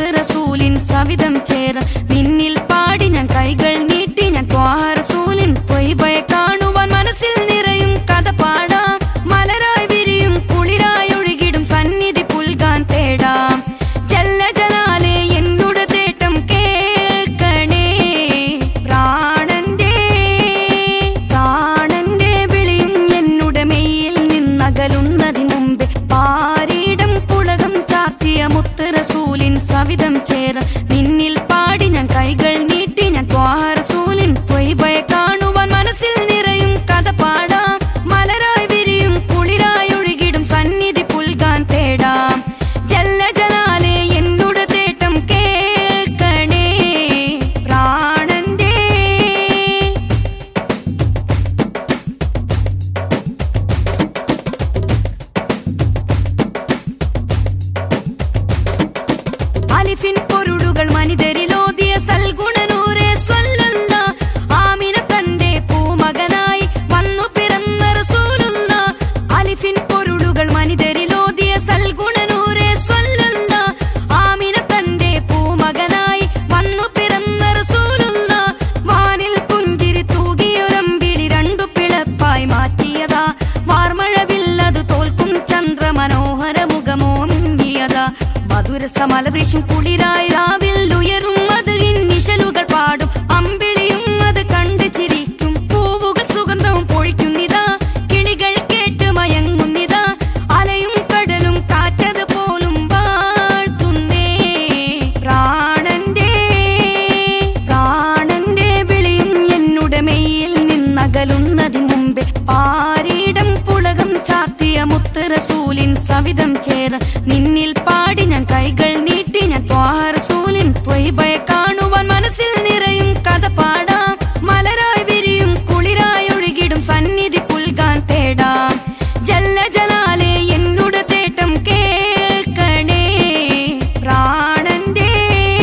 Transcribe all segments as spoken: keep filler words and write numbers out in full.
മുത്ത് റസൂലിൻ സവിധം ചേർ നിന്നിൽ പാടി ഞാൻ കൈകൾ നീട്ടി ഞാൻ ത്വാഹ റസൂലിൻ ത്വയ്ബയെ കാണുവാൻ മനസ്സിൽ നിറയും കഥ പാടാം മലരായി വിരിയും കുളിരായി ഒഴുകിടും സന്നിധി പുൽകാൻ തേടാം ജല്ല ജലാലേ എന്നുടെ തേട്ടം കേൾക്കണേ പ്രാണന്റെ പ്രാണന്റെ വിളിയും എന്നുടെ മെയ്യിൽ നിന്നകലുന്നതിന് മുമ്പേ പാരീടം പുളകം ചാർത്തിയ മുത്ത് റസൂലിൻ സവിധം ചേർ നിന്നിൽ പാടി ഞാൻ കൈകൾ നീട്ടി ഞാൻ ത്വാഹ റസൂലിൻ ത്വയ്ബയെ കാണുവാൻ മനസ്സിൽ നിറയും കഥ പാടാം മലരായി വിരിയും കുളിരായി ഒഴുകിടും സന്നിധി പുൽകാൻ തേടാം ജല്ല ജലാലേ എന്നുടെ തേട്ടം കേൾക്കണേ പ്രാണന്റെ അലിഫിൻ പൊരുളുകൾ മനിതരിലോതിയ സൽഗുണനൂറെ സ്വല്ലല്ലാ ആമിന തന്റെ പൂമകനായി വന്നു പിറന്ന റസൂലുള്ളാ അലിഫിൻ പൊരുളുകൾ മനിതരിലോതിയ സൽഗുണനൂറെ സ്വല്ലല്ലാ ആമിന തന്റെ പൂമകനായി വന്നു പിറന്ന റസൂലുള്ളാ വാനിൽ പുഞ്ചിരി തൂകിയൊരമ്പിളി രണ്ടു പിളപ്പായി മാറ്റിയതാ വാർമഴവില്ലതു തോൽക്കും ചന്ദ്ര മനോഹര മുഖമോ മിണ്ടിയതാ മധുരസമലവൃക്ഷം കുളിരായി രാവിൽ ഉയരും മധുരിൻ നിശലുകൾ പാടും അമ്പിളിയും അത് കണ്ട് ചിരിക്കും പൂവുകൾ സുഗന്ധവും പൊഴിക്കുന്നിതാ കിളികൾ കേട്ട് മയങ്ങുന്നിതാ അലയും കടലും കാറ്റത് പോലും വാഴ്ത്തുന്നേ പ്രാണന്റെ പ്രാണന്റെ വിളിയും എന്നുടെ മെയ്യിൽ നിന്നകലുന്നതിന് മുമ്പേ പാരീടം പുളകം ചാർത്തിയ മുത്ത് റസൂലിൻ സവിധം ചേർ നിന്നിൽ പാടി ഞാൻ കൈകൾ നീട്ടി ഞാൻ ത്വാഹ റസൂലിൻ ത്വയ്ബയെ കാണുവാൻ മനസ്സിൽ നിറയും കഥ പാടാം മലരായി വിരിയും കുളിരായി ഒഴുകിടും സന്നിധി പുൽകാൻ തേടാം ജല്ല ജലാലേ എന്നുടെ തേട്ടം കേൾക്കണേ പ്രാണന്റെ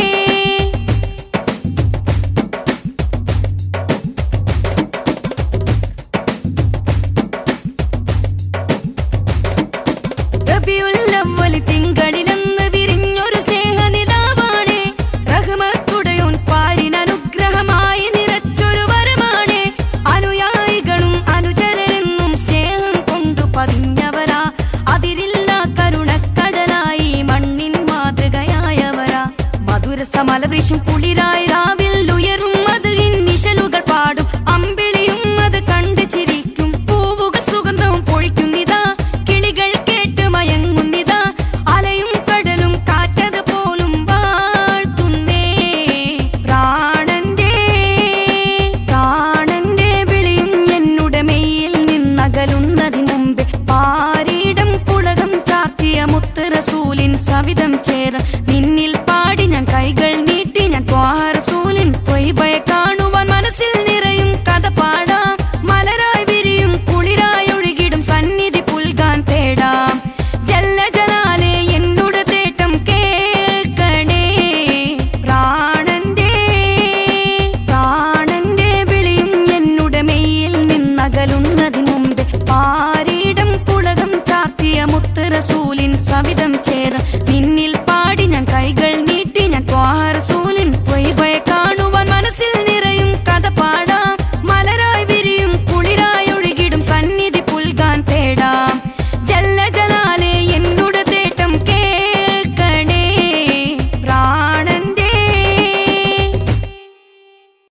റബീഉൽ അവ്വൽ തിങ്കളിലെന്ന് വിരിഞ്ഞൊരു സ്നേഹനിലാവാണ് റഹ്മത്തുടയോൻ പാരിൻ അനുഗ്രഹമായി നിറച്ചൊരു വരമാണ് അനുയായികളും അനുചരരെന്നും സ്നേഹം കൊണ്ടു പതിഞ്ഞവരാ അതിരില്ല കരുണക്കടലായി മണ്ണിൻ മാതൃകയായവരാ മധുരസമലവൃക്ഷം കുളിരായി രാവിൽ ഉയരും മധുരിൻ നിശലുകൾ പാടും അമ്പിളിയും അത് കണ്ട് ചിരിക്കും പൂവുകൾ സുഗന്ധവും പൊഴിക്കുന്നിതാ കിളികൾ കേട്ട് മയങ്ങുന്നിതാ അലയും കടലും കാറ്റത് പോലും വാഴ്ത്തുന്നേ പ്രാണന്റെ പ്രാണന്റെ വിളിയും എന്നുടെ മെയ്യിൽ നിന്നകലുന്നതിന് മുമ്പേ പാരീടം പുളകം ചാർത്തിയ മുത്ത് റസൂലിൻ സവിധം ചേർ നിന്നിൽ പാടി ഞാൻ കൈകൾ നീട്ടി ഞാൻ ത്വാഹ റസൂലിൻ ത്വയ്ബയെ കാണുവാൻ മനസ്സിൽ നിറയും കഥ പാടാം മലരായി വിരിയും കുളിരായി ഒഴുകിടും സന്നിധി പുൽകാൻ തേടാം ജല്ല ജലാലേ എന്നുടെ തേട്ടം കേൾക്കണേ പ്രാണന്റെ പ്രാണന്റെ വിളിയും എന്നുടെ മെയ്യിൽ നിന്നകലുന്നതിന് മുമ്പേ പാരീടം പുളകം ചാർത്തിയ മുത്ത് റസൂലിൻ സവിധം ചേർ നിന്നിൽ